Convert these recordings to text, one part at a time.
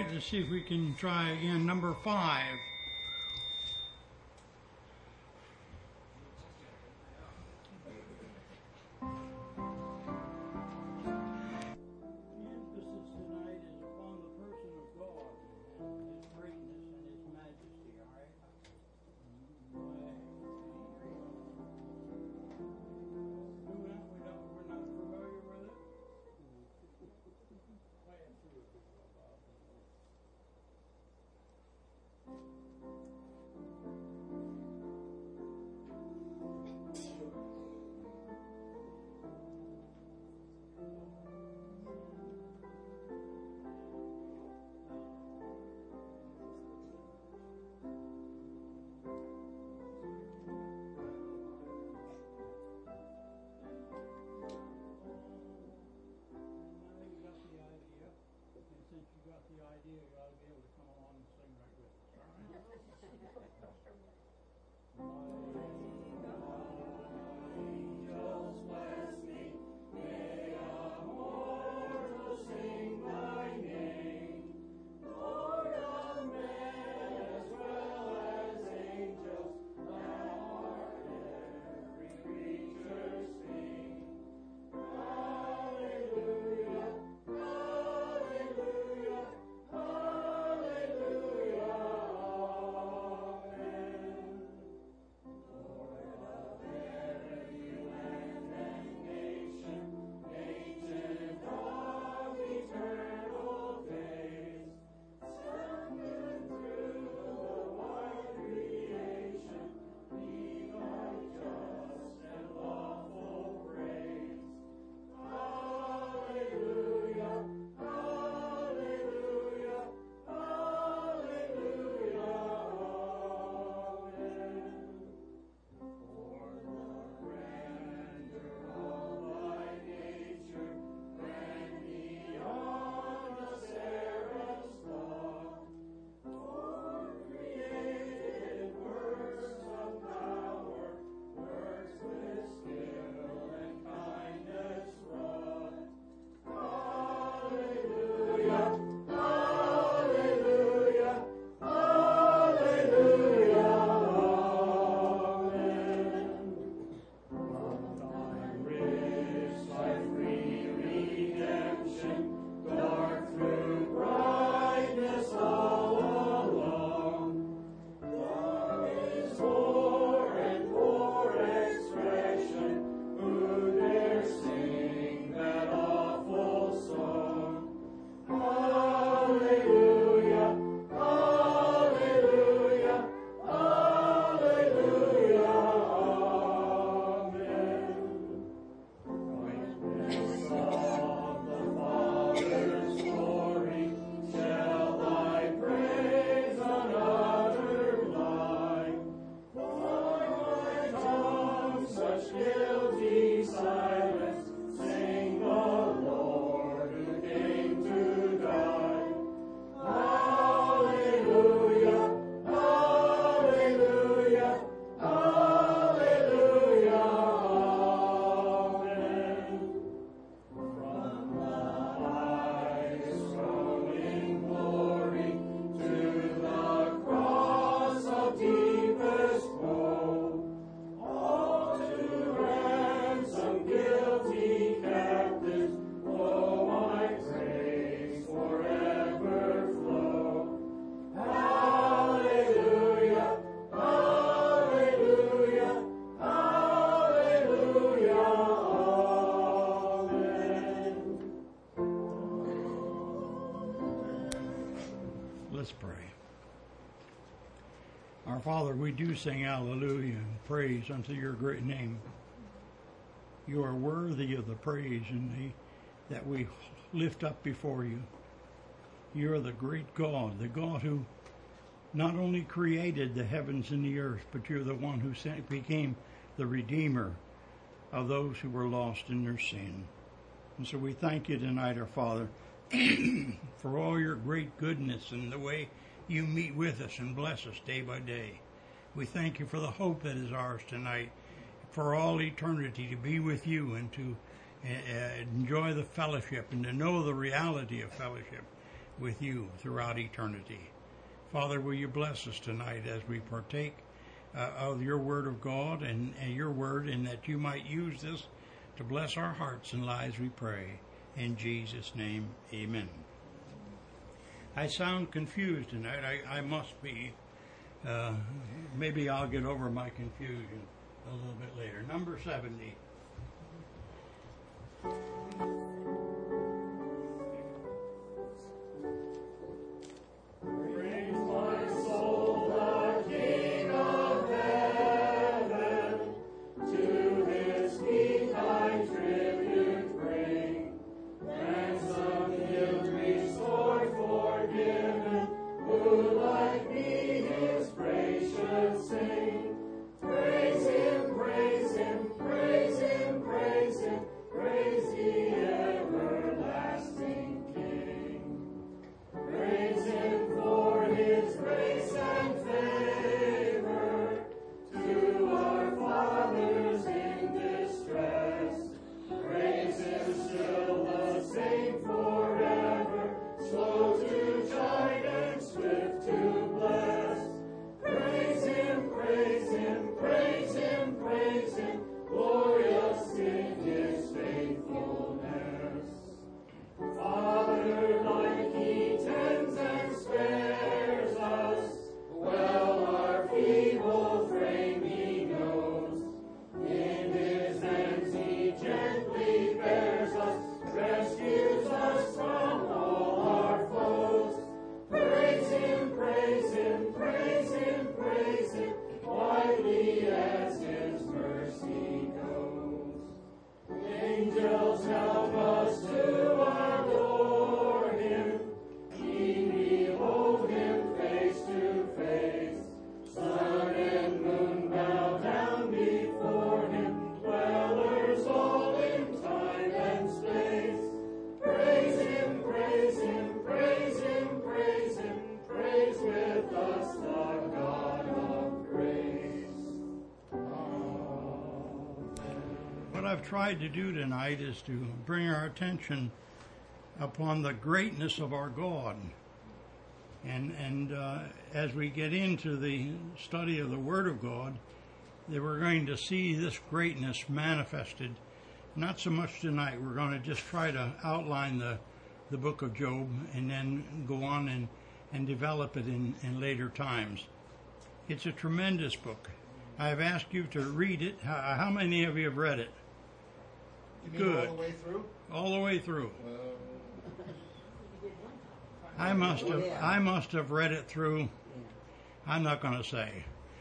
let's see if we can try again. Number 5. Let's pray. Our Father, we do sing hallelujah and praise unto your great name. You are worthy of the praise that we lift up before you. You are the great God, the God who not only created the heavens and the earth, but you're the one who became the Redeemer of those who were lost in their sin. And so we thank you tonight, our Father, for all your great goodness and the way you meet with us and bless us day by day. We thank you for the hope that is ours tonight, for all eternity to be with you and to enjoy the fellowship and to know the reality of fellowship. with you throughout eternity. Father, will you bless us tonight as we partake of your word of God and your word, and that you might use this to bless our hearts and lives, we pray. In Jesus' name, amen. I sound confused tonight. I must be. Maybe I'll get over my confusion a little bit later. Number 70. I've tried to do tonight is to bring our attention upon the greatness of our God. And as we get into the study of the Word of God, that we're going to see this greatness manifested. Not so much tonight. We're going to just try to outline the book of Job and then go on and develop it in later times. It's a tremendous book. I've asked you to read it. How many of you have read it? You mean Good. all the way through? All the way through. I must have read it through. I'm not going to say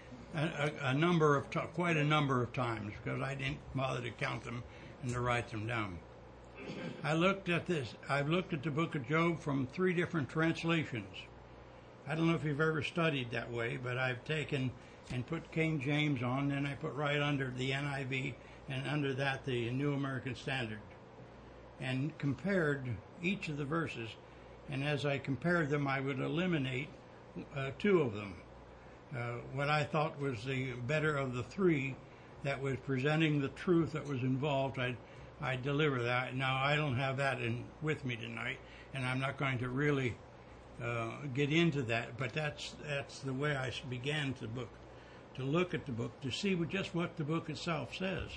quite a number of times, because I didn't bother to count them and to write them down. I've looked at the book of Job from 3 different translations. I don't know if you've ever studied that way, but I've taken and put King James on, then I put right under the NIV, and under that the New American Standard, and compared each of the verses. And as I compared them, I would eliminate 2 of them. What I thought was the better of the 3 that was presenting the truth that was involved, I'd deliver that. Now, I don't have that with me tonight, and I'm not going to really get into that, but that's the way I began to look at the book, to see just what the book itself says.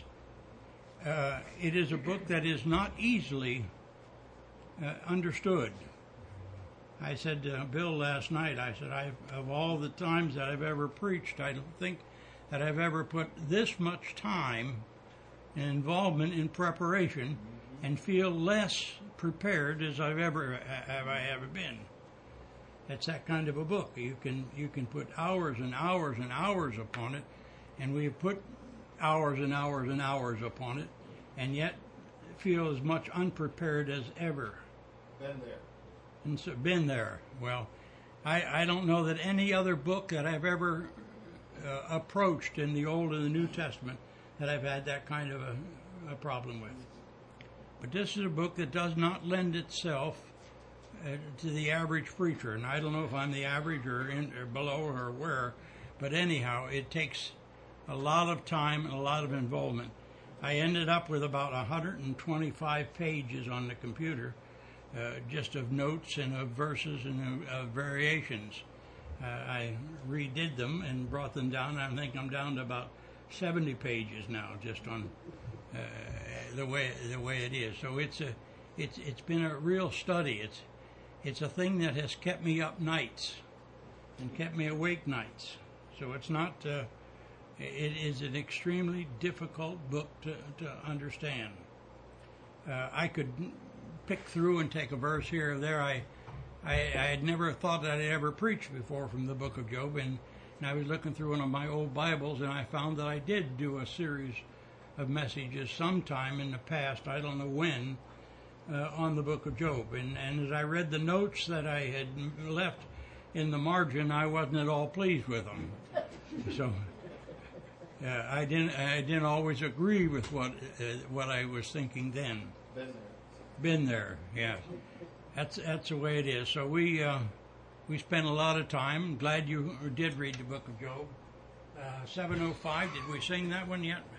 It is a book that is not easily understood. I said to Bill last night, I said, of all the times that I've ever preached, I don't think that I've ever put this much time and involvement in preparation and feel less prepared as I've ever been. It's that kind of a book. You can put hours and hours and hours upon it, and we've put hours and hours and hours upon it, and yet feel as much unprepared as ever. Been there. And so, been there. Well, I don't know that any other book that I've ever approached in the Old and the New Testament that I've had that kind of a problem with. But this is a book that does not lend itself to the average preacher, and I don't know if I'm the average or below or where, but anyhow, it takes a lot of time and a lot of involvement. I ended up with about 125 pages on the computer just of notes and of verses and of variations. I redid them and brought them down. I think I'm down to about 70 pages now, just on the way it is. So it's been a real study. It's a thing that has kept me up nights and kept me awake nights. So it's not. It is an extremely difficult book to understand. I could pick through and take a verse here or there. I had never thought that I'd ever preached before from the book of Job, and I was looking through one of my old Bibles, and I found that I did do a series of messages sometime in the past, I don't know when, on the book of Job. And as I read the notes that I had left in the margin, I wasn't at all pleased with them. So I didn't always agree with what I was thinking then. Been there, yeah. That's the way it is. So we spent a lot of time. Glad you did read the book of Job. 7:05. Did we sing that one yet?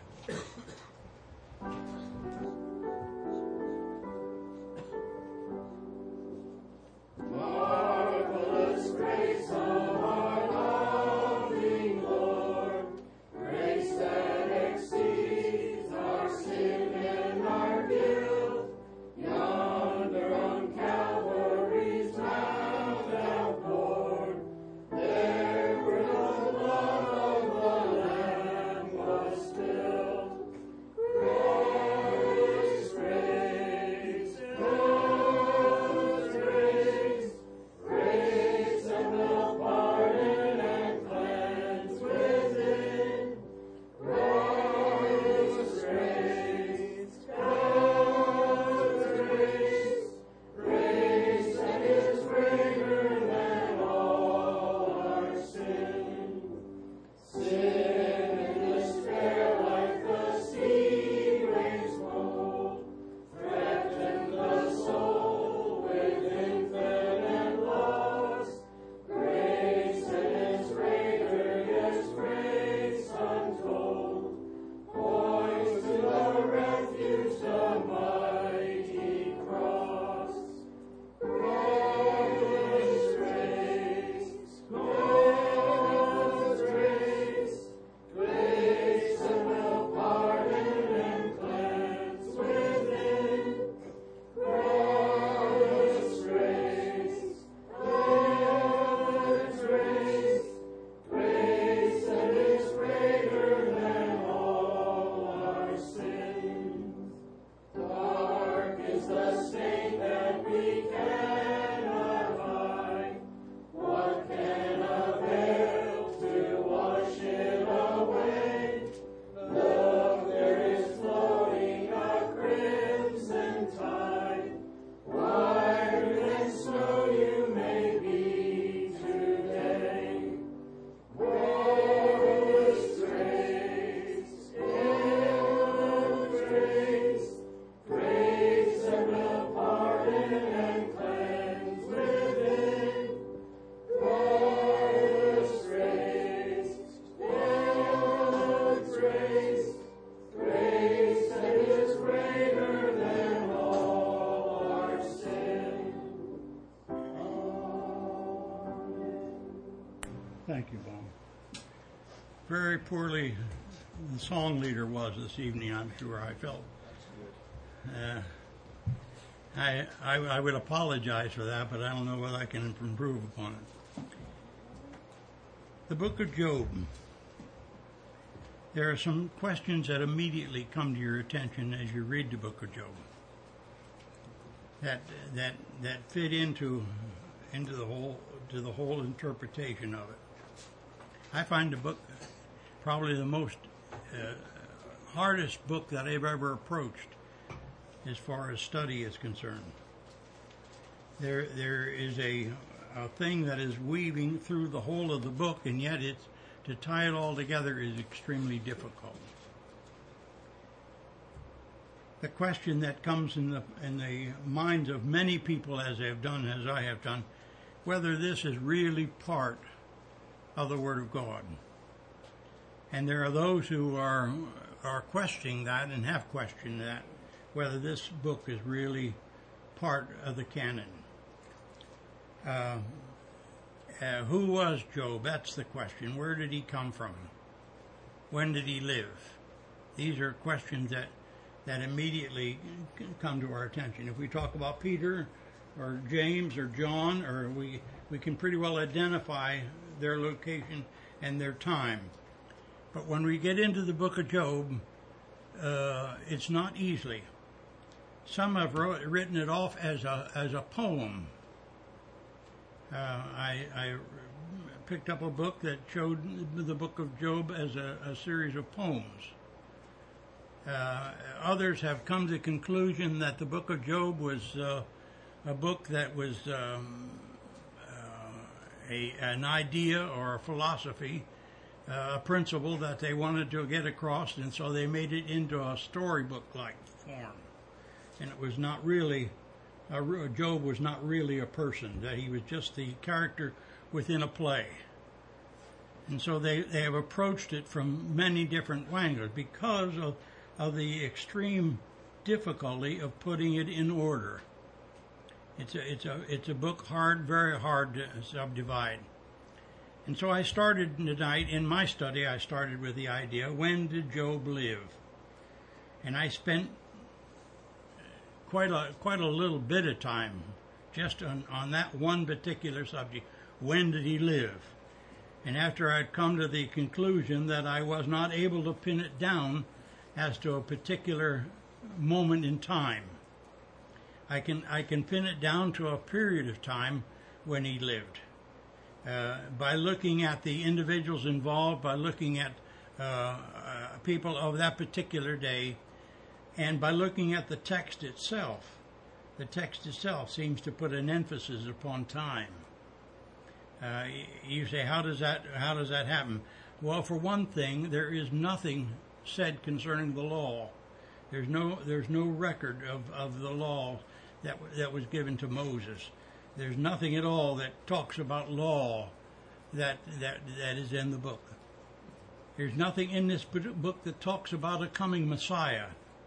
Thank you, Bob. Very poorly the song leader was this evening, I'm sure. I felt. I would apologize for that, but I don't know whether I can improve upon it. The book of Job. There are some questions that immediately come to your attention as you read the book of Job that fit into the whole interpretation of it. I find the book probably the most hardest book that I've ever approached as far as study is concerned. There is a thing that is weaving through the whole of the book, and yet to tie it all together is extremely difficult. The question that comes in the minds of many people, as I have done, whether this is really part of the Word of God. And there are those who are questioning that and have questioned that, whether this book is really part of the canon. Who was Job? That's the question. Where did he come from? When did he live? These are questions that immediately come to our attention. If we talk about Peter or James or John, or we can pretty well identify their location and their time. But when we get into the book of Job, it's not easily. Some have written it off as a poem. I picked up a book that showed the book of Job as a series of poems. Others have come to the conclusion that the book of Job was a book that was an idea or a philosophy, a principle that they wanted to get across, and so they made it into a storybook-like form. And it was not really, Job was not really a person, that he was just the character within a play. And so they have approached it from many different angles because of the extreme difficulty of putting it in order. It's a book very hard to subdivide. And so I started tonight, in my study, I started with the idea, when did Job live? And I spent quite a little bit of time just on that one particular subject. When did he live? And after I'd come to the conclusion that I was not able to pin it down as to a particular moment in time, I can pin it down to a period of time when he lived. By looking at the individuals involved, by looking at people of that particular day, and by looking at the text itself. The text itself seems to put an emphasis upon time. You say, how does that happen? Well, for one thing, there is nothing said concerning the law. There's no record of the law that was given to Moses. There's nothing at all that talks about law that is in the book. There's nothing in this book that talks about a coming Messiah.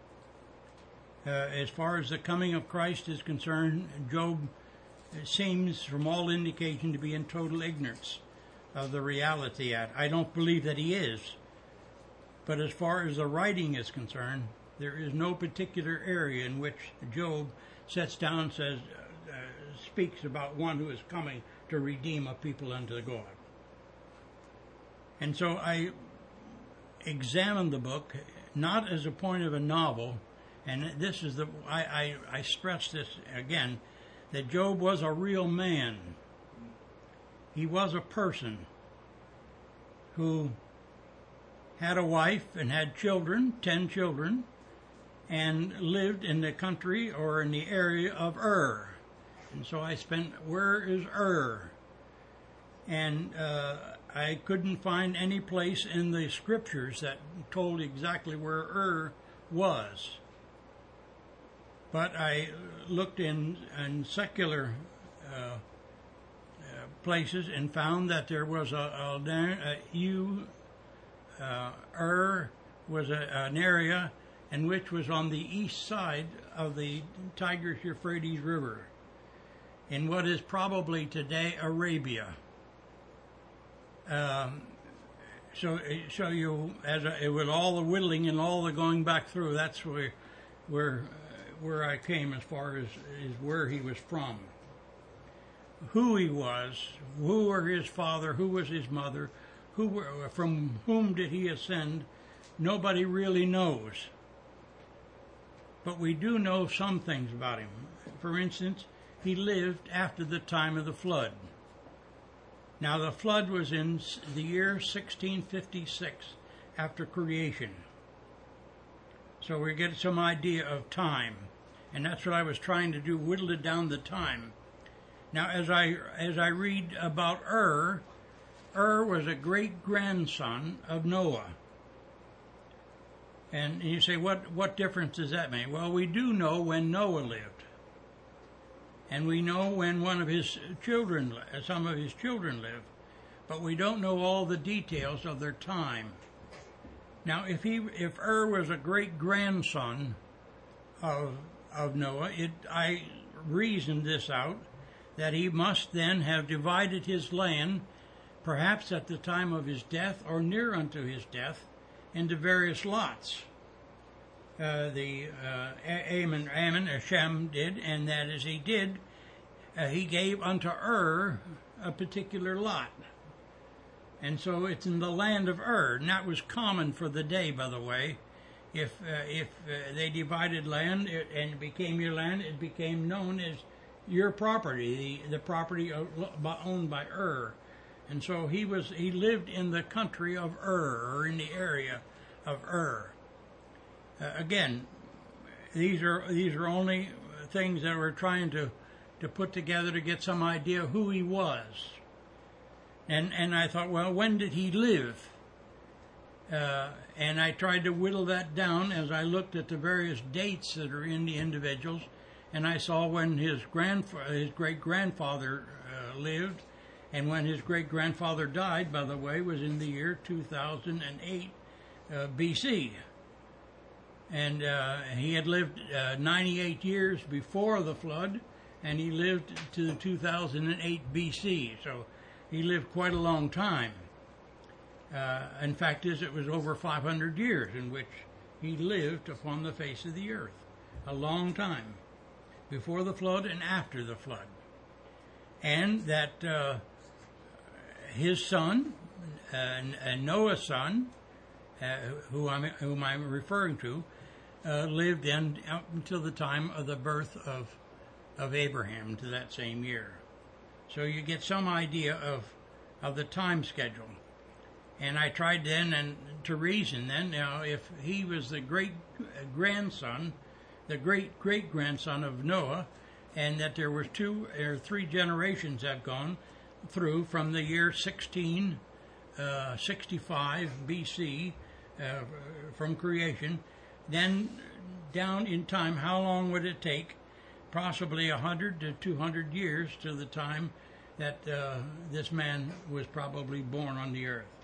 As far as the coming of Christ is concerned, Job seems, from all indication, to be in total ignorance of the reality. I don't believe that he is. But as far as the writing is concerned, there is no particular area in which Job sets down and says, speaks about one who is coming to redeem a people unto God. And so I examined the book, not as a point of a novel, and this is I stress this again, that Job was a real man. He was a person who had a wife and had children, 10 children, and lived in the country or in the area of Ur. And so I spent, where is Ur? And I couldn't find any place in the scriptures that told exactly where Ur was. But I looked in secular places and found that there was Ur was an area in which was on the east side of the Tigris-Euphrates River, in what is probably today Arabia. So you, with all the whittling and all the going back through, that's where I came as far as where he was from. Who he was, who were his father, who was his mother, from whom did he ascend, nobody really knows. But we do know some things about him. For instance, he lived after the time of the flood. Now, the flood was in the year 1656 after creation. So we get some idea of time. And that's what I was trying to do, whittle it down the time. Now, as I read about Ur was a great-grandson of Noah. And you say, what difference does that make? Well, we do know when Noah lived. And we know when some of his children lived. But we don't know all the details of their time. Now, if Ur was a great-grandson of Noah, I reasoned this out, that he must then have divided his land, perhaps at the time of his death or near unto his death, into various lots. Shem did, and that as he did, he gave unto a particular lot. And so it's in the land of and that was common for the day, by the way. If they divided land and it became your land, it became known as your property, the property owned by And so he lived in the country of or in the area of again, these are only things that we're trying to put together to get some idea of who he was. And I thought, well, when did he live? And I tried to whittle that down as I looked at the various dates that are in the individuals, and I saw when his great-grandfather lived, and when his great-grandfather died, by the way, was in the year 2008 BC. And he had lived 98 years before the flood, and he lived to 2008 BC, so he lived quite a long time. In fact, it was over 500 years in which he lived upon the face of the earth. A long time. Before the flood and after the flood. And that his son, Noah's son, whom I'm referring to, lived up until the time of the birth of Abraham, to that same year. So you get some idea of the time schedule. And I tried then to reason then, if he was the great-grandson, the great-great-grandson of Noah, and that there were 2 or 3 generations have gone through from the year 1665 BC, from creation, then down in time, how long would it take? Possibly 100 to 200 years to the time that this man was probably born on the earth.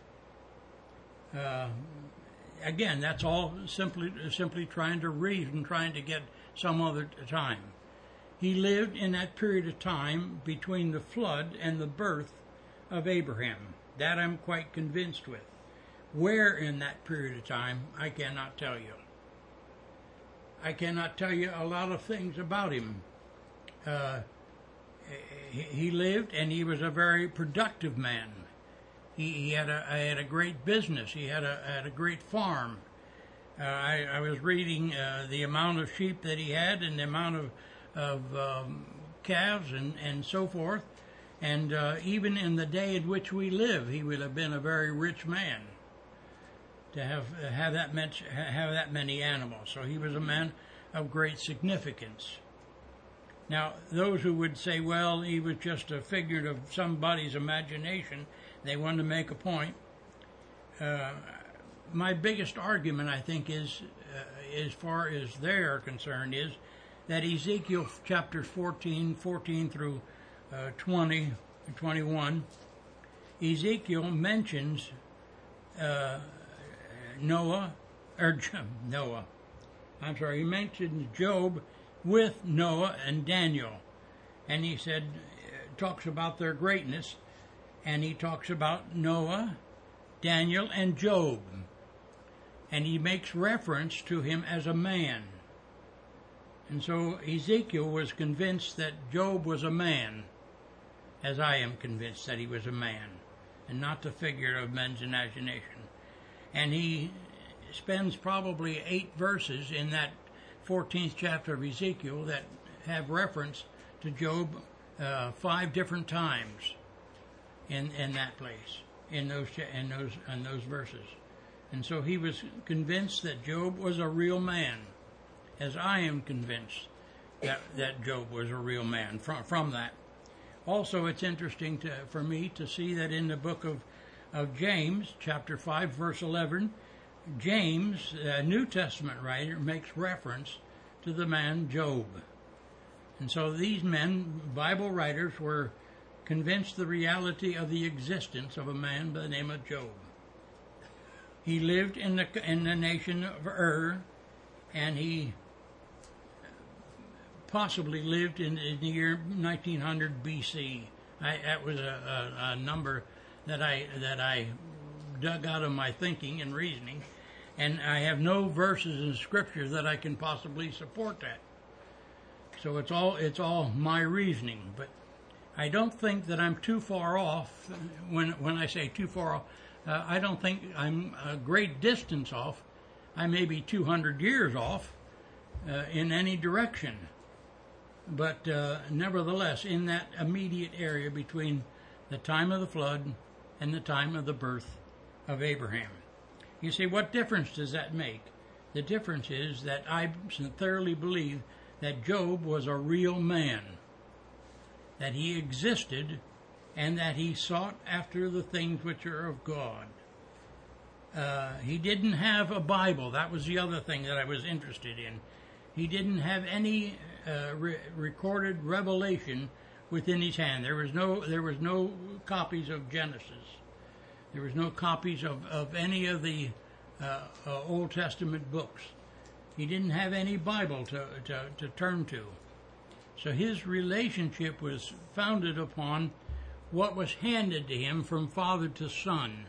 Again, that's all simply trying to reason, trying to get some other time. He lived in that period of time between the flood and the birth of Abraham. That I'm quite convinced with. Where in that period of time, I cannot tell you. I cannot tell you a lot of things about him. He lived, and he was a very productive man. He had a great business. He had a great farm. I was reading the amount of sheep that he had and the amount of calves and so forth. And even in the day in which we live, he would have been a very rich man to have that many animals. So he was a man of great significance. Now, those who would say, well, he was just a figure of somebody's imagination, they wanted to make a point. My biggest argument, I think, is, as far as they're concerned, is that Ezekiel chapters 14 through 20, 21, Ezekiel mentions he mentions Job with Noah and Daniel. And he talks about their greatness, and he talks about Noah, Daniel, and Job. And he makes reference to him as a man. And so Ezekiel was convinced that Job was a man, as I am convinced that he was a man, and not the figure of men's imagination. And he spends probably 8 verses in that 14th chapter of Ezekiel that have reference to Job 5 different times in that place, in those verses. And so he was convinced that Job was a real man, as I am convinced that Job was a real man from that. Also, it's interesting for me to see that in the book of James, chapter 5, verse 11, James, a New Testament writer, makes reference to the man Job. And so these men, Bible writers, were convinced the reality of the existence of a man by the name of Job. He lived in the nation of and he possibly lived in the year 1900 BC. That was a number that I dug out of my thinking and reasoning, and I have no verses in Scripture that I can possibly support that. So it's all my reasoning, but I don't think that I'm too far off. When I say too far off, I don't think I'm a great distance off. I may be 200 years off in any direction, but nevertheless, in that immediate area between the time of the flood and the time of the birth of Abraham. You see, what difference does that make? The difference is that I sincerely believe that Job was a real man, that he existed, and that he sought after the things which are of God. He didn't have a Bible. That was the other thing that I was interested in. He didn't have any recorded revelation within his hand. There was no copies of Genesis. There was no copies of any of the Old Testament books. He didn't have any Bible to turn to. So his relationship was founded upon what was handed to him from father to son.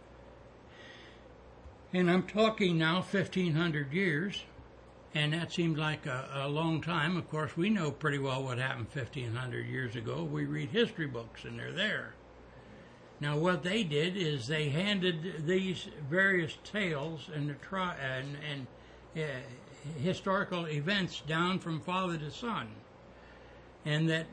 And I'm talking now 1,500 years, and that seemed like a long time. Of course, we know pretty well what happened 1,500 years ago. We read history books, and they're there. Now, what they did is they handed these various tales and historical events down from father to son, and that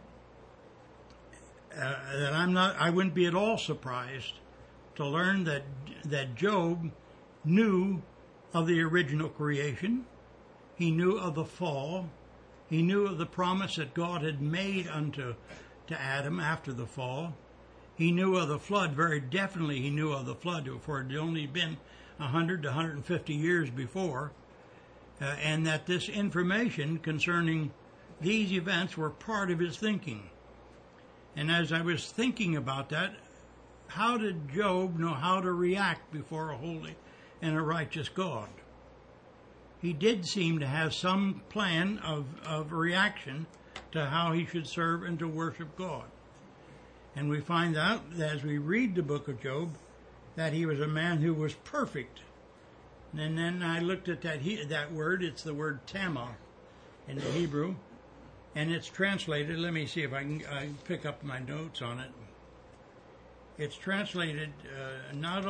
I wouldn't be at all surprised to learn that Job knew of the original creation. He knew of the fall. He knew of the promise that God had made to Adam after the fall. He knew of the flood. Very definitely he knew of the flood, for it had only been 100 to 150 years before, and that this information concerning these events were part of his thinking. And as I was thinking about that, how did Job know how to react before a holy and a righteous God? He did seem to have some plan of reaction to how he should serve and to worship God. And we find out, as we read the book of Job, that he was a man who was perfect. And then I looked at that word. It's the word tamah in the Hebrew. And it's translated, let me see if I can pick up my notes on it. It's translated not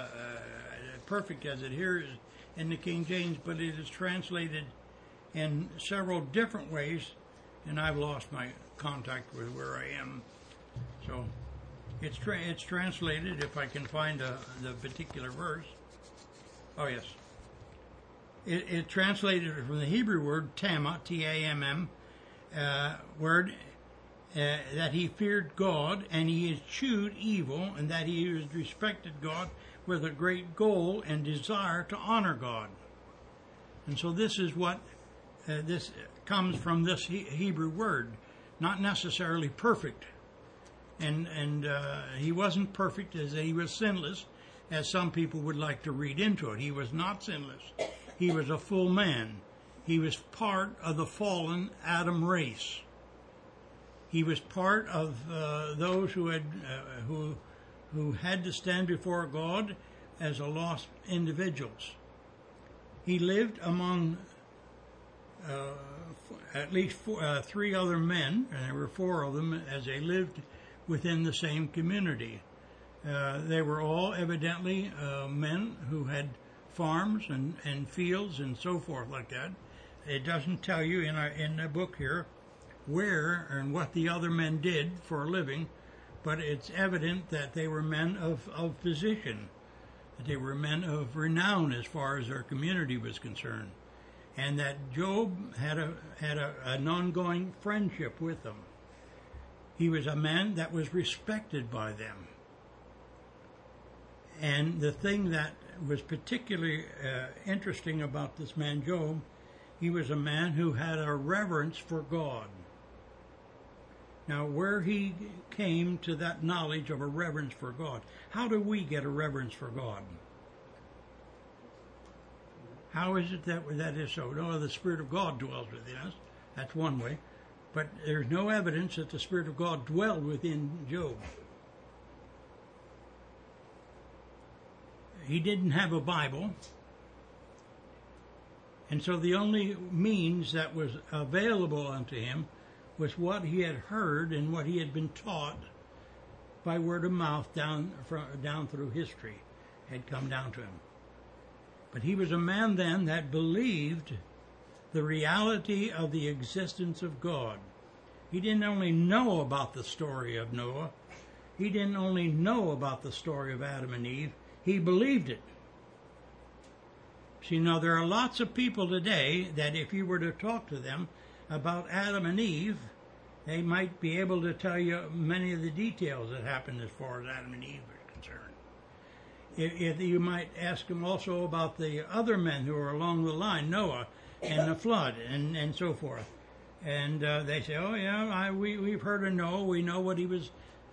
perfect as it here is in the King James, but it is translated in several different ways, and I've lost my contact with where I am. So it's translated, if I can find the particular verse. Oh, yes. It translated from the Hebrew word tamah, T-A-M-M, word that he feared God and he eschewed evil, and that he respected God with a great goal and desire to honor God. And so this is what this comes from, this Hebrew word, not necessarily perfect. And he wasn't perfect as he was sinless, as some people would like to read into it. He was not sinless. He was a full man. He was part of the fallen Adam race. He was part of those who had to stand before God as a lost individuals. He lived among at least three other men, and there were four of them, as they lived within the same community. They were all evidently men who had farms and fields and so forth like that. It doesn't tell you in the book here where and what the other men did for a living, but it's evident that they were men of position, that they were men of renown as far as their community was concerned, and that Job had an ongoing friendship with them. He was a man that was respected by them. And the thing that was particularly interesting about this man Job, he was a man who had a reverence for God. Now, where he came to that knowledge of a reverence for God, how do we get a reverence for God? How is it that is so? No, the Spirit of God dwells within us. That's one way. But there's no evidence that the Spirit of God dwelled within Job. He didn't have a Bible. And so the only means that was available unto him was what he had heard and what he had been taught by word of mouth down through history had come down to him. But he was a man then that believed the reality of the existence of God. He didn't only know about the story of Noah. He didn't only know about the story of Adam and Eve. He believed it. See, now there are lots of people today that if you were to talk to them about Adam and Eve, they might be able to tell you many of the details that happened as far as Adam and Eve are concerned. If you might ask them also about the other men who were along the line, Noah and the flood and so forth. And they say, oh yeah, we've heard of Noah. We know what he was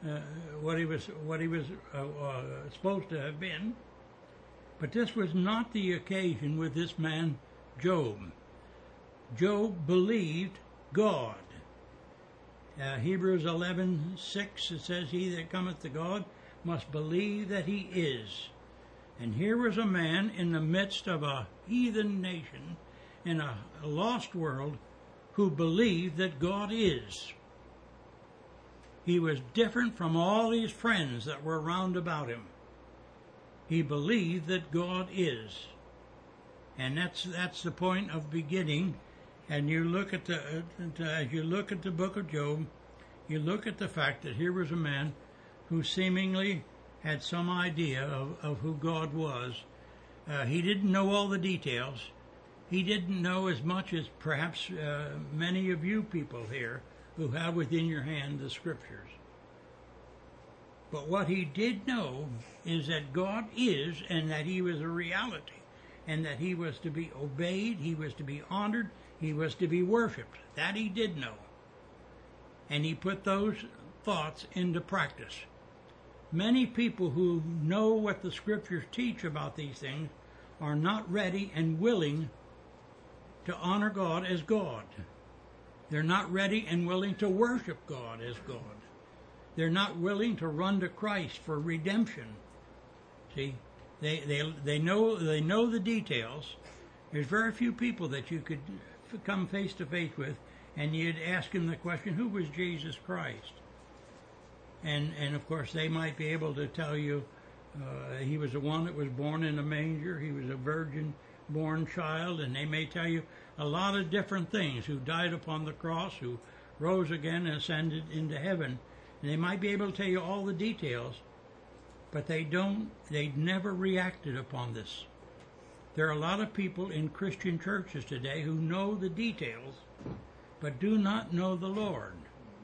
supposed to have been. But this was not the occasion with this man, Job. Job believed God. Hebrews 11:6, it says, he that cometh to God must believe that he is. And here was a man in the midst of a heathen nation, in a lost world, who believed that God is. He was different from all these friends that were round about him. He believed that God is. And that's the point of beginning. And you look at as you look at the book of Job, you look at the fact that here was a man who seemingly had some idea of who God was. He didn't know all the details. He didn't know as much as perhaps many of you people here who have within your hand the Scriptures. But what he did know is that God is, and that he was a reality, and that he was to be obeyed, he was to be honored, he was to be worshipped. That he did know. And he put those thoughts into practice. Many people who know what the Scriptures teach about these things are not ready and willing to honor God as God. They're not ready and willing to worship God as God. They're not willing to run to Christ for redemption. See, they know the details. There's very few people that you could come face to face with, and you'd ask them the question, who was Jesus Christ? And of course they might be able to tell you he was the one that was born in a manger, he was a virgin-born child, and they may tell you a lot of different things, who died upon the cross, who rose again and ascended into heaven. And they might be able to tell you all the details, but they never reacted upon this. There are a lot of people in Christian churches today who know the details, but do not know the Lord.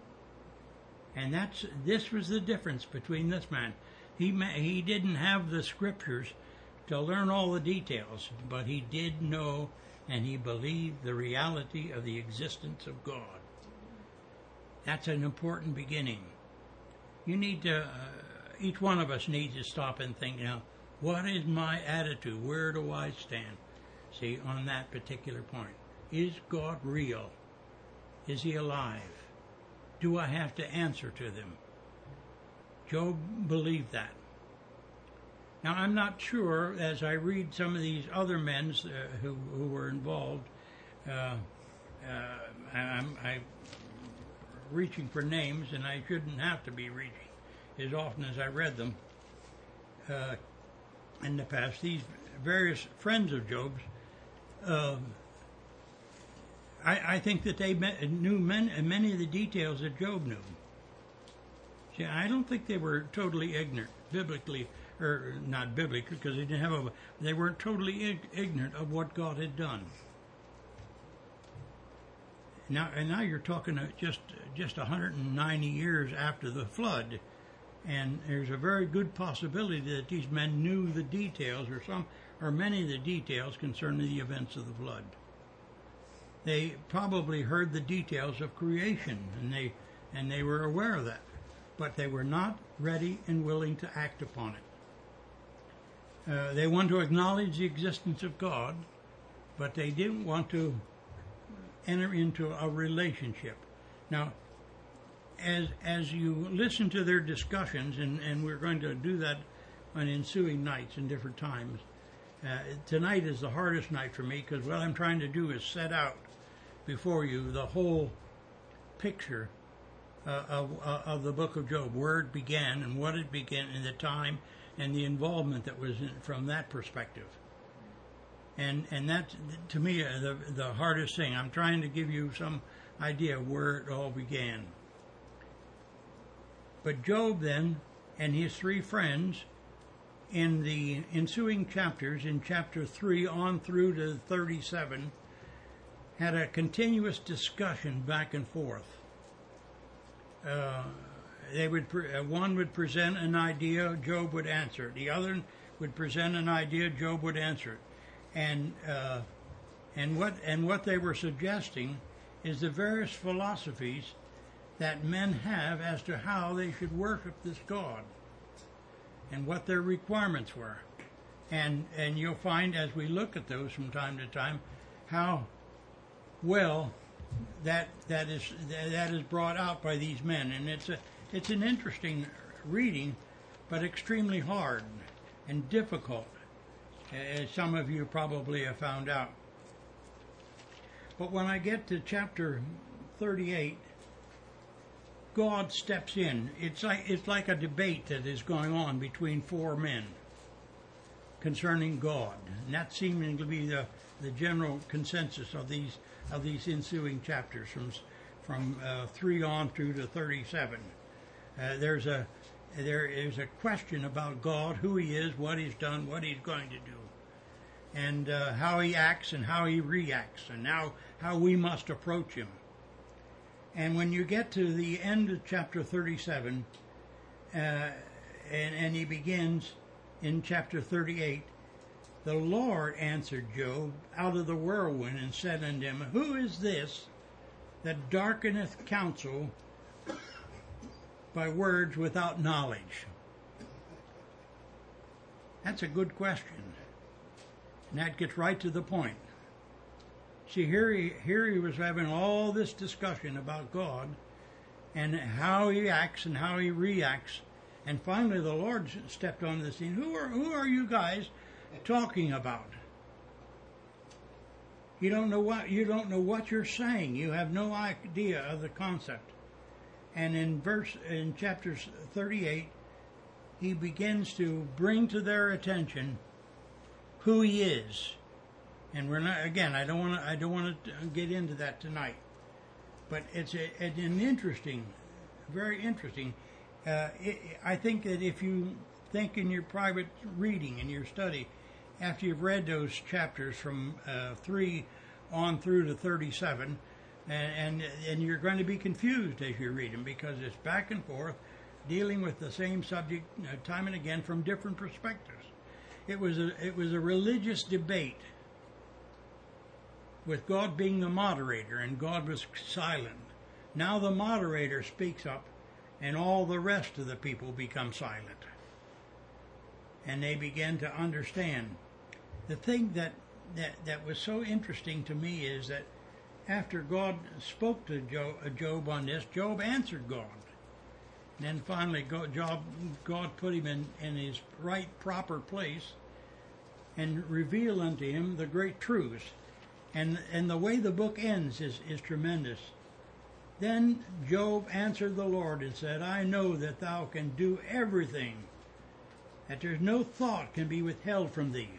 And this was the difference between this man. He didn't have the Scriptures to learn all the details, but he did know and he believed the reality of the existence of God. That's an important beginning. You need to, each one of us needs to stop and think now, what is my attitude? Where do I stand? See, on that particular point. Is God real? Is he alive? Do I have to answer to them? Job believed that. Now, I'm not sure, as I read some of these other men who were involved, I'm reaching for names, and I shouldn't have to be reaching as often as I read them in the past. These various friends of Job's, I think that they knew many of the details that Job knew. See, I don't think they were totally ignorant, biblically, or not biblically, because they didn't have they weren't totally ignorant of what God had done. Now you're talking just 190 years after the flood, and there's a very good possibility that these men knew the details, or many of the details concerning the events of the flood. They probably heard the details of creation, and they were aware of that, but they were not ready and willing to act upon it. They want to acknowledge the existence of God, but they didn't want to enter into a relationship. Now, as you listen to their discussions, and we're going to do that on ensuing nights in different times, tonight is the hardest night for me because what I'm trying to do is set out before you the whole picture of the book of Job, where it began and what it began in the time and the involvement that was from that perspective. And that's, to me, the hardest thing. I'm trying to give you some idea of where it all began. But Job then and his three friends, in the ensuing chapters, in chapter 3 on through to 37, had a continuous discussion back and forth. One would present an idea, Job would answer it. The other would present an idea, Job would answer it. And what they were suggesting is the various philosophies that men have as to how they should worship this God and what their requirements were. And you'll find as we look at those from time to time how well that is brought out by these men. And it's an interesting reading, but extremely hard and difficult, as some of you probably have found out. But when I get to chapter 38, God steps in. It's like a debate that is going on between four men concerning God, and that seeming to be the general consensus of these ensuing chapters from 3 on through to 37. There is a question about God, who He is, what He's done, what He's going to do, and how He acts and how He reacts, and how we must approach Him. And when you get to the end of chapter 37, and he begins in chapter 38, the Lord answered Job out of the whirlwind and said unto him, Who is this that darkeneth counsel by words without knowledge? That's a good question. And that gets right to the point. See, here he was having all this discussion about God and how He acts and how He reacts. And finally the Lord stepped on the scene. Who are you guys talking about? You don't know what you're saying. You have no idea of the concept. And in chapter 38, He begins to bring to their attention who He is. And we're not, again, I don't want to get into that tonight. But it's an interesting, very interesting. I think that if you think in your private reading, in your study, after you've read those chapters from 3 on through to 37, and you're going to be confused as you read them because it's back and forth, dealing with the same subject time and again from different perspectives. It was a religious debate, with God being the moderator, and God was silent. Now the moderator speaks up, and all the rest of the people become silent. And they begin to understand. The thing that was so interesting to me is that after God spoke to Job on this, Job answered God. And then finally God put him in his right, proper place and revealed unto him the great truths. And the way the book ends is tremendous. Then Job answered the Lord and said, I know that thou can do everything, that there's no thought can be withheld from thee.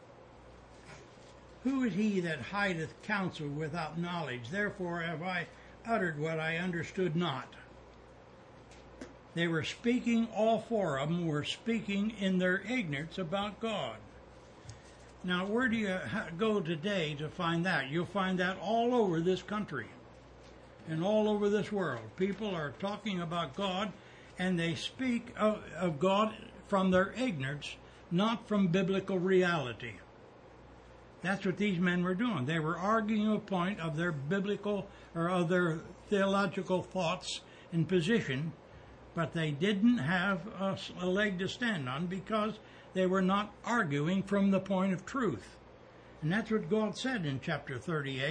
Who is he that hideth counsel without knowledge? Therefore have I uttered what I understood not. They were speaking, all four of them were speaking in their ignorance about God. Now, where do you go today to find that? You'll find that all over this country and all over this world. People are talking about God, and they speak of God from their ignorance, not from biblical reality. That's what these men were doing. They were arguing a point of their biblical or of their theological thoughts and position, but they didn't have a leg to stand on because they were not arguing from the point of truth. And that's what God said in chapter 38,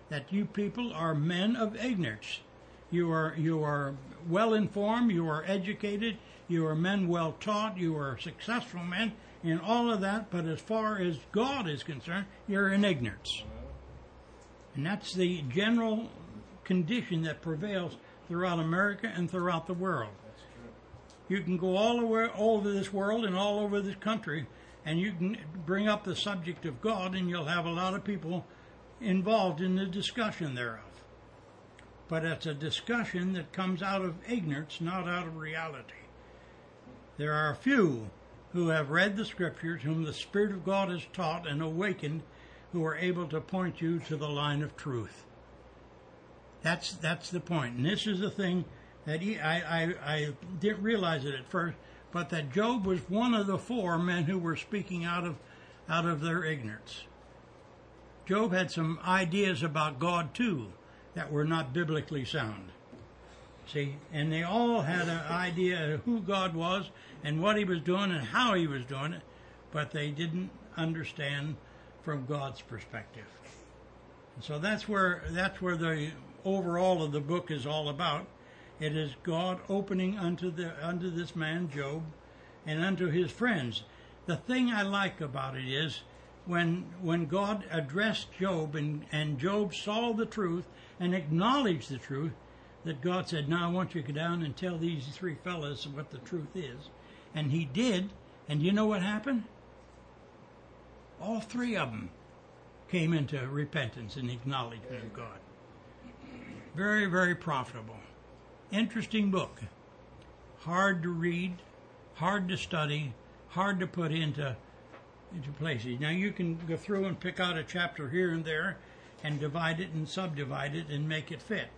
that you people are men of ignorance. You are well informed, you are educated, you are men well taught, you are successful men in all of that, but as far as God is concerned, you're in ignorance. And that's the general condition that prevails throughout America and throughout the world. That's true. You can go all over this world and all over this country, and you can bring up the subject of God, and you'll have a lot of people involved in the discussion thereof. But it's a discussion that comes out of ignorance, not out of reality. There are a few who have read the Scriptures, whom the Spirit of God has taught and awakened, who are able to point you to the line of truth. That's the point. And this is the thing that I didn't realize it at first, but that Job was one of the 4 men who were speaking out of their ignorance. Job had some ideas about God too that were not biblically sound. See, and they all had an idea of who God was and what he was doing and how he was doing it, but they didn't understand from God's perspective. And so that's where the overall of the book is all about. It is God opening unto this man Job and unto his friends. The thing I like about it is when God addressed Job and Job saw the truth and acknowledged the truth, that God said, now I want you to go down and tell these 3 fellas what the truth is. And he did, and you know what happened? All 3 of them came into repentance and acknowledgement of God. Very, very profitable. Interesting book. Hard to read, hard to study, hard to put into places. Now you can go through and pick out a chapter here and there and divide it and subdivide it and make it fit.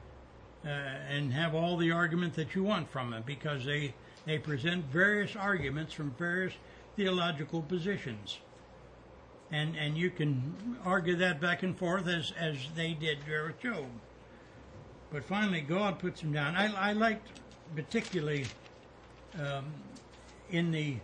And have all the argument that you want from it, because they present various arguments from various theological positions. And you can argue that back and forth as they did there with Job. But finally, God puts him down. I liked particularly in the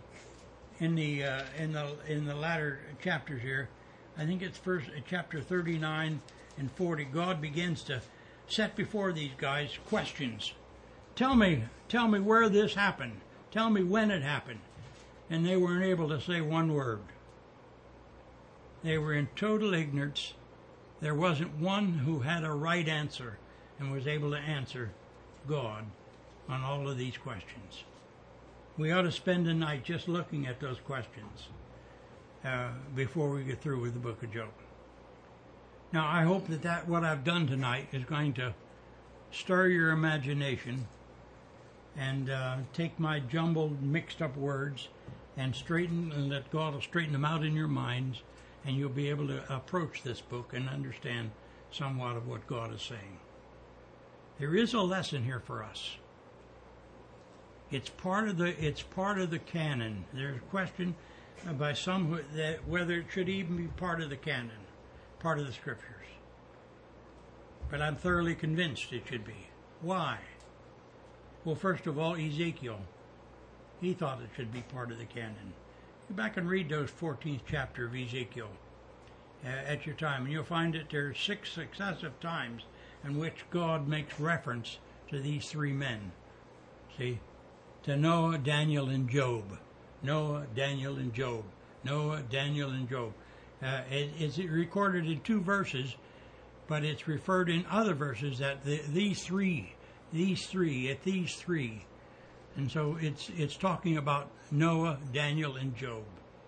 latter chapters here. I think it's first chapter 39 and 40. God begins to set before these guys questions. Tell me where this happened. Tell me when it happened. And they weren't able to say one word. They were in total ignorance. There wasn't one who had a right answer and was able to answer God on all of these questions. We ought to spend the night just looking at those questions before we get through with the book of Job. Now, I hope that what I've done tonight is going to stir your imagination and take my jumbled, mixed-up words and let God will straighten them out in your minds, and you'll be able to approach this book and understand somewhat of what God is saying. There is a lesson here for us. It's part of the canon. There's a question by some whether it should even be part of the canon, part of the Scriptures. But I'm thoroughly convinced it should be. Why? Well, first of all, Ezekiel. He thought it should be part of the canon. Go back and read those 14th chapter of Ezekiel at your time, and you'll find that there are 6 successive times in which God makes reference to these 3 men. See? To Noah, Daniel, and Job. Noah, Daniel, and Job. Noah, Daniel, and Job. It's recorded in 2 verses, but it's referred in other verses that these three. And so it's talking about Noah, Daniel, and Job.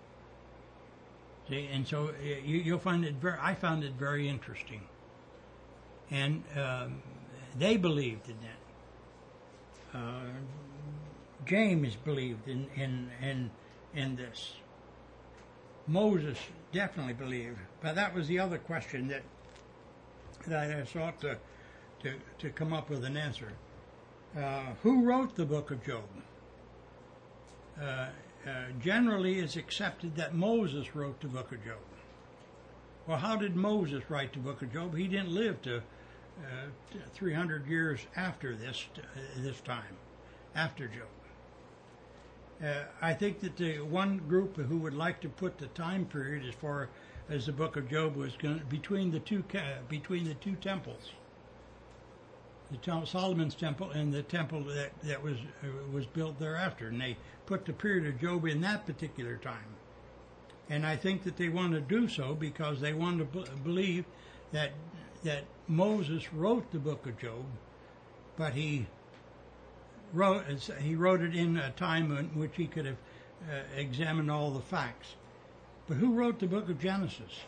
See, and so you'll find it I found it very interesting. And they believed in that. James believed in this. Moses definitely believed, but that was the other question that I sought to come up with an answer. Who wrote the book of Job? Generally, it's accepted that Moses wrote the book of Job. Well, how did Moses write the book of Job? He didn't live to 300 years after this time, after Job. I think that the one group who would like to put the time period as far as the book of Job was going between the two temples, Solomon's temple and the temple that was built thereafter, and they put the period of Job in that particular time. And I think that they want to do so because they want to believe that Moses wrote the book of Job, but he wrote it in a time in which he could have examined all the facts. But who wrote the book of Genesis?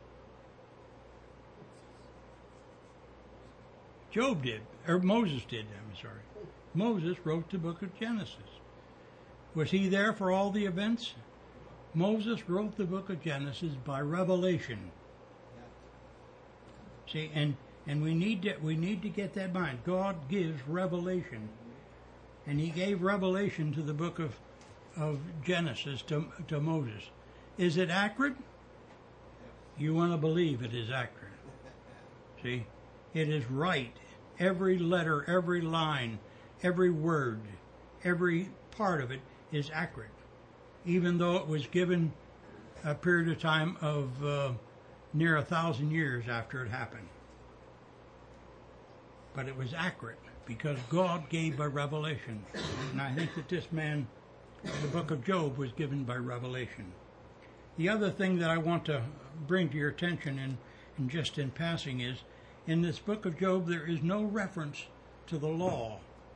Job did, or Moses did, I'm sorry. Moses wrote the book of Genesis. Was he there for all the events? Moses wrote the book of Genesis by revelation. See, and we need to get that in mind. God gives revelation. And he gave revelation to the book of Genesis to Moses. Is it accurate? You want to believe it is accurate. See? It is right. Every letter, every line, every word, every part of it is accurate. Even though it was given a period of time of near 1,000 years after it happened. But it was accurate because God gave by revelation. And I think that this man, the book of Job, was given by revelation. The other thing that I want to bring to your attention, and just in passing, is in this book of Job there is no reference to the law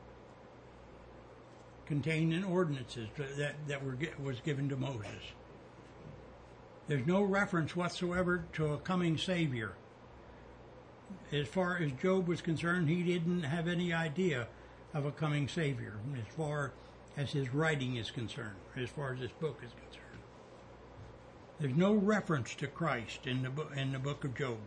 contained in ordinances that was given to Moses. There's no reference whatsoever to a coming Savior. As far as Job was concerned, he didn't have any idea of a coming Savior as far as his writing is concerned, as far as this book is concerned. There's no reference to Christ in the book of Job.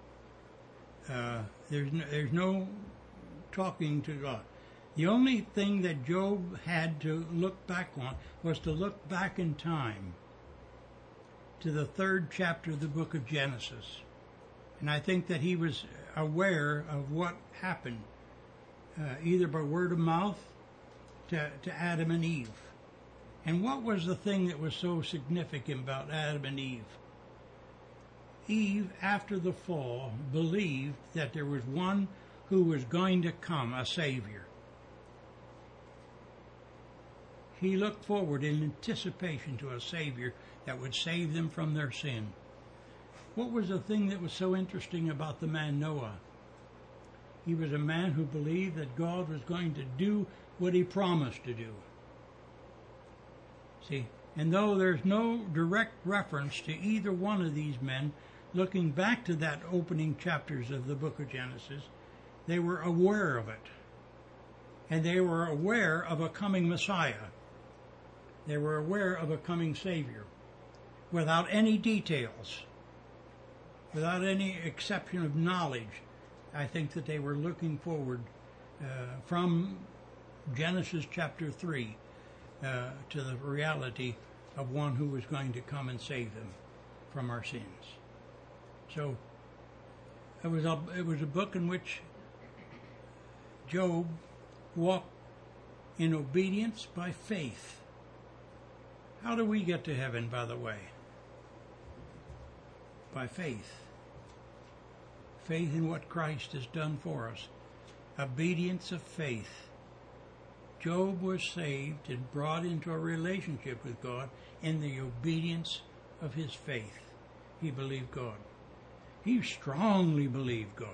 There's no talking to God. The only thing that Job had to look back on was to look back in time to the 3rd chapter of the book of Genesis. And I think that he was aware of what happened, either by word of mouth to Adam and Eve. And what was the thing that was so significant about Adam and Eve? Eve, after the fall, believed that there was one who was going to come, a Savior. He looked forward in anticipation to a Savior that would save them from their sin. What was the thing that was so interesting about the man Noah? He was a man who believed that God was going to do what he promised to do. See, and though there's no direct reference to either one of these men, looking back to that opening chapters of the book of Genesis, they were aware of it. And they were aware of a coming Messiah. They were aware of a coming Savior. Without any details, without any exception of knowledge, I think that they were looking forward from Genesis chapter 3 to the reality of one who was going to come and save them from our sins. So it was a book in which Job walked in obedience by faith. How do we get to heaven, by the way? By faith. Faith in what Christ has done for us. Obedience of faith. Job was saved and brought into a relationship with God in the obedience of his faith. He believed God. He strongly believed God.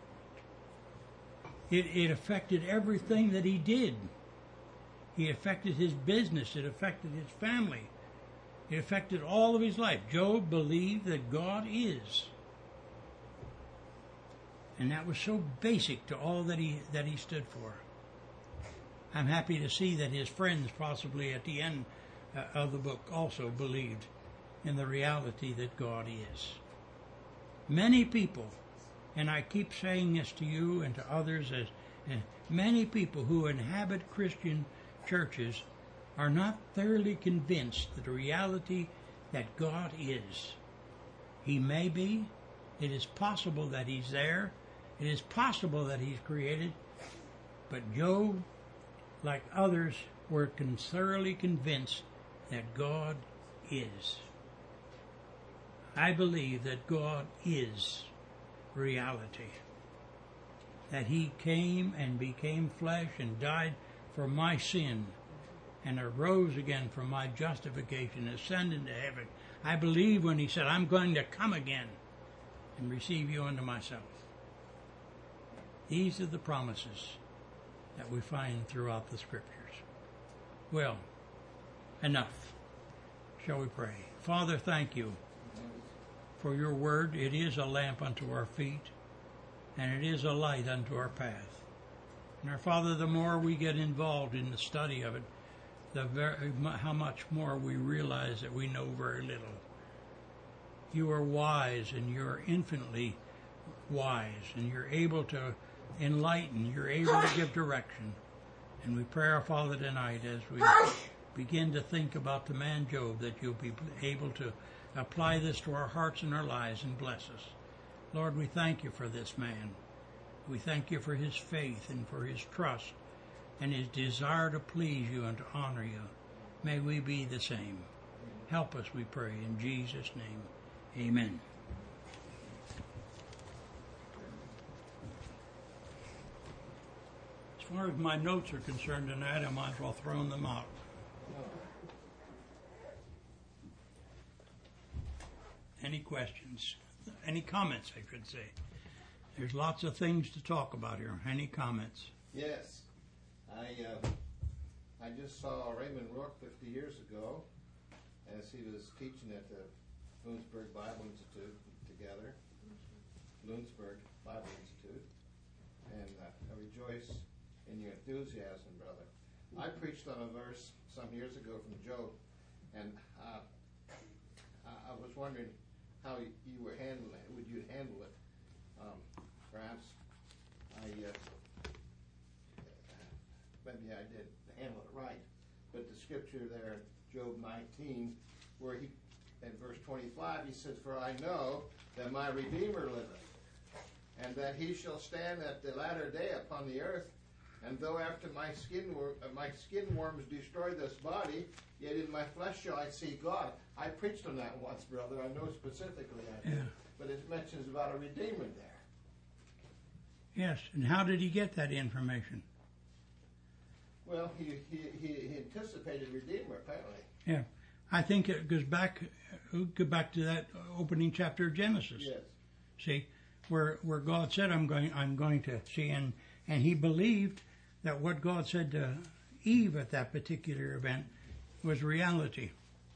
It affected everything that he did. It affected his business. It affected his family. It affected all of his life. Job believed that God is. And that was so basic to all that he stood for. I'm happy to see that his friends, possibly at the end of the book, also believed in the reality that God is. Many people, and I keep saying this to you and to others, as many people who inhabit Christian churches are not thoroughly convinced of the reality that God is. He may be. It is possible that he's there. It is possible that he's created. But Job, like others, were thoroughly convinced that God is. I believe that God is reality. That He came and became flesh and died for my sin and arose again for my justification, ascended to heaven. I believe when He said, I'm going to come again and receive you unto myself. These are the promises that we find throughout the Scriptures. Well, enough. Shall we pray? Father, thank you for your word. It is a lamp unto our feet, and it is a light unto our path. And our Father, the more we get involved in the study of it, how much more we realize that we know very little. You are wise, and you're infinitely wise, and you're able to enlighten, you're able to give direction. And we pray, our Father, tonight as we begin to think about the man Job, that you'll be able to apply this to our hearts and our lives and bless us. Lord, we thank you for this man. We thank you for his faith and for his trust and his desire to please you and to honor you. May we be the same. Help us, we pray, in Jesus' name. Amen. As far as my notes are concerned tonight, I might as well throw them out. Any questions? Any comments, I should say? There's lots of things to talk about here. Any comments? Yes. I just saw Raymond Rourke 50 years ago as he was teaching at the Bloomsburg Bible Institute together. Bloomsburg Bible Institute. And I rejoice in your enthusiasm, brother. I preached on a verse some years ago from Job, and I was wondering how you were handling it. Would you handle it? Perhaps maybe I did handle it right. But the scripture there, Job 19, where he, in verse 25, he says, "For I know that my Redeemer liveth, and that he shall stand at the latter day upon the earth. And though after my skin worms destroy this body, yet in my flesh shall I see God." I preached on that once, brother. I know specifically I did. Yeah. But it mentions about a Redeemer there. Yes, and how did he get that information? Well, he anticipated Redeemer, apparently. Yeah, I think it goes back to that opening chapter of Genesis. Yes. See, where God said, I'm going to see, and he believed that what God said to Eve at that particular event was reality.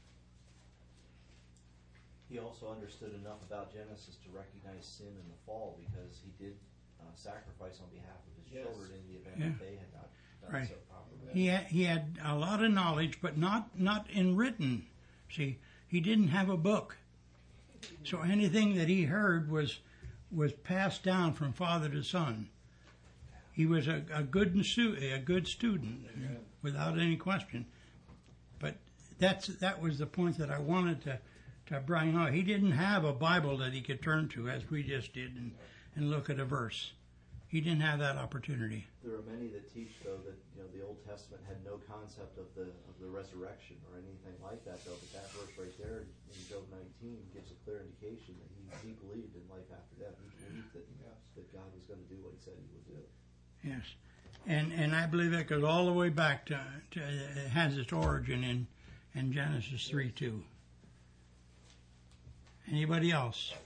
He also understood enough about Genesis to recognize sin in the fall, because he did sacrifice on behalf of his children in the event that they had not done so properly. He had a lot of knowledge, but not in written. See, he didn't have a book, so anything that he heard was passed down from father to son. He was a good student, without any question. But that was the point that I wanted to bring out. He didn't have a Bible that he could turn to, as we just did, and look at a verse. He didn't have that opportunity. There are many that teach, though, that the Old Testament had no concept of the resurrection or anything like that, though. But that verse right there in Job 19 gives a clear indication that he believed in life after death. He believed that God was going to do what he said he would do. Yes, and I believe that goes all the way back to it has its origin in Genesis 3:2. Anybody else?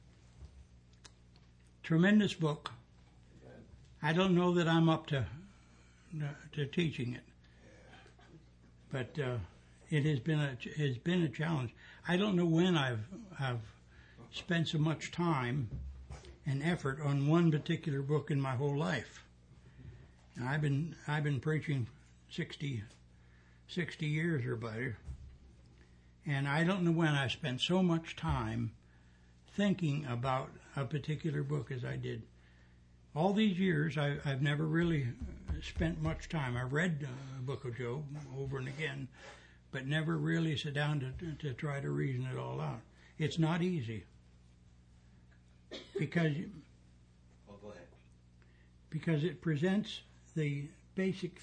Tremendous book. I don't know that I'm up to teaching it, but it has been a challenge. I don't know when I've spent so much time and effort on one particular book in my whole life. Now, I've been preaching 60 years or better, and I don't know when I spent so much time thinking about a particular book as I did. All these years, I've never really spent much time. I read the book of Job over and again, but never really sat down to try to reason it all out. It's not easy because Go ahead. Because it presents the basic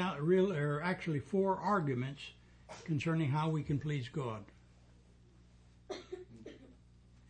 four arguments concerning how we can please God.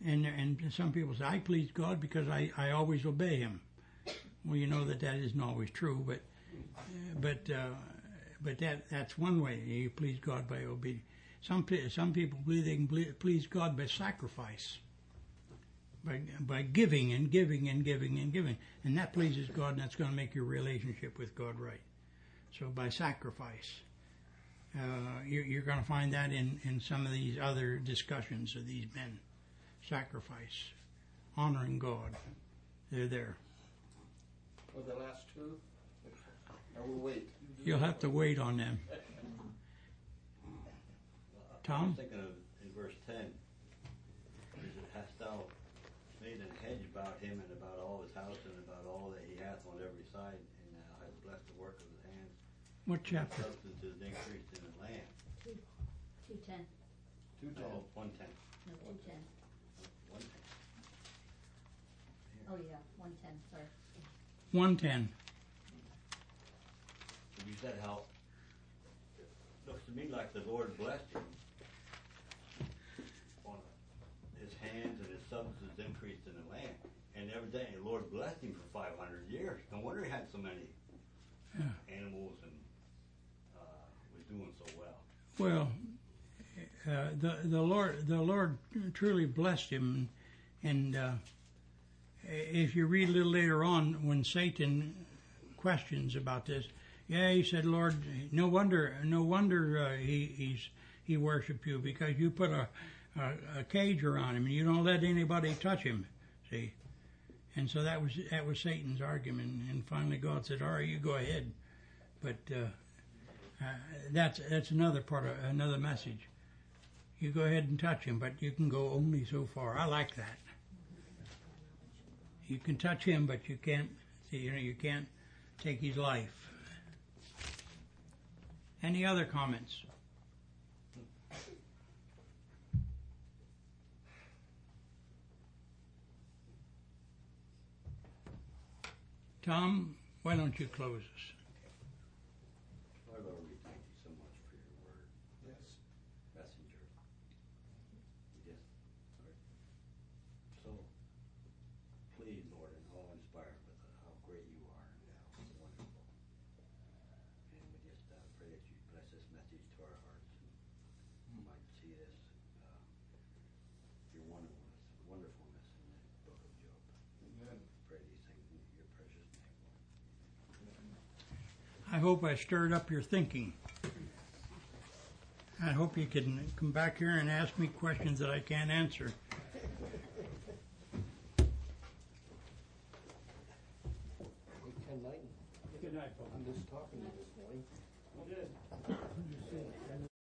And some people say, I please God because I always obey Him. Well, you know that isn't always true, but that's one way you please God by obedience. Some people believe they can please God by sacrifice, by giving and giving and giving and giving, and that pleases God, and that's going to make your relationship with God right. So by sacrifice, you're going to find that in some of these other discussions of these men. Sacrifice, honoring God, they're there. For the last two, I will wait. You'll have to wait on them. I Tom? was thinking of in verse 10, hast thou made an hedge about him and about all his house and about all that he hath on every side, and thou hast blessed the work of his hands. What chapter? Substance is increased in the land. 2:10. 2:10. Oh, 110. No, 2:10. 110. Oh, yeah, 1:10, sorry. 110. You said how it looks to me like the Lord blessed him on his hands and his substance increased in the land. And every day the Lord blessed him for 500 years. No wonder he had so many animals and was doing so well. Well, the Lord truly blessed him, and if you read a little later on, when Satan questions about this, he said, Lord, no wonder he worshipped you, because you put a cage around him and you don't let anybody touch him. See, and so that was Satan's argument, and finally God said, all right, you go ahead, but that's another part of another message. You go ahead and touch him, but you can go only so far. I like that. You can touch him, but you can't. See, you can't take his life. Any other comments? Tom, why don't you close us? Our Lord, we thank you so much for your word, Yes. messenger. We just are so pleased, Lord, and awe-inspired with how great you are and how wonderful. And we just pray that you bless this message to our hearts and we might see this, your wonderfulness in the book of Job. Amen. Pray these things in your precious name, Lord. I hope I stirred up your thinking. I hope you can come back here and ask me questions that I can't answer. Good night. I'm just talking to you this morning.